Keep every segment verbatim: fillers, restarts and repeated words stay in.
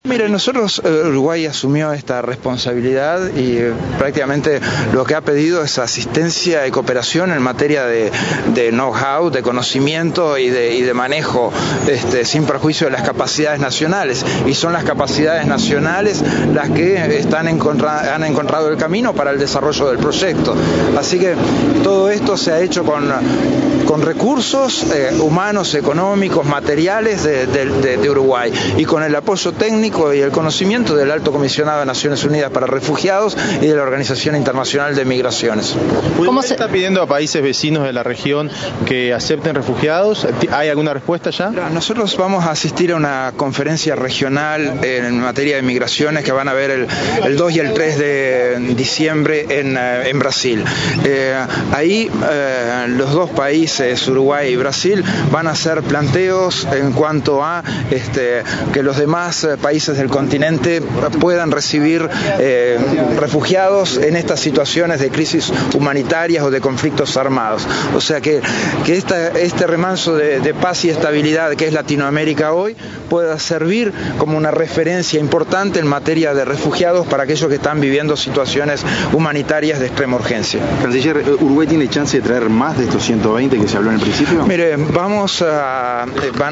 Mire, nosotros, Uruguay asumió esta responsabilidad y eh, prácticamente lo que ha pedido es asistencia y cooperación en materia de, de know-how, de conocimiento y de, y de manejo, este, sin perjuicio de las capacidades nacionales. Y son las capacidades nacionales las que están encontra- han encontrado el camino para el desarrollo del proyecto. Así que todo esto se ha hecho con, con recursos eh, humanos, económicos, materiales de, de, de, de Uruguay y con el apoyo técnico y el conocimiento del Alto Comisionado de Naciones Unidas para Refugiados y de la Organización Internacional de Migraciones. ¿Cómo se está pidiendo a países vecinos de la región que acepten refugiados? ¿Hay alguna respuesta ya? Nosotros vamos a asistir a una conferencia regional en materia de migraciones que van a haber el, el dos y el tres de diciembre en, en Brasil. Eh, ahí eh, los dos países, Uruguay y Brasil, van a hacer planteos en cuanto a este, que los demás países del continente puedan recibir eh, refugiados en estas situaciones de crisis humanitarias o de conflictos armados. O sea que, que esta, este remanso de, de paz y estabilidad que es Latinoamérica hoy pueda servir como una referencia importante en materia de refugiados para aquellos que están viviendo situaciones humanitarias de extrema urgencia. Canciller, ¿Uruguay tiene chance de traer más de estos ciento veinte que se habló en el principio? Mire, vamos a... Van,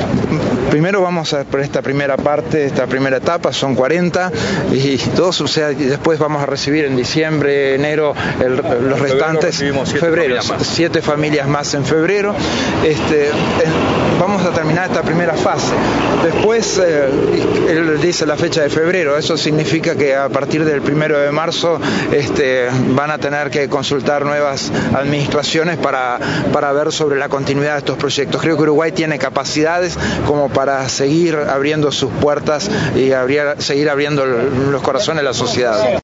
primero vamos a por esta primera parte, esta primera etapa, son cuarenta y dos, o sea, después vamos a recibir en diciembre, enero, el, los restantes, febrero, siete familias más en febrero. Este, vamos a terminar esta primera fase. Después, eh, él dice la fecha de febrero, eso significa que a partir del primero de marzo este, van a tener que consultar nuevas administraciones para, para ver sobre la continuidad de estos proyectos. Creo que Uruguay tiene capacidades como para seguir abriendo sus puertas y abrir, seguir abriendo los corazones de la sociedad.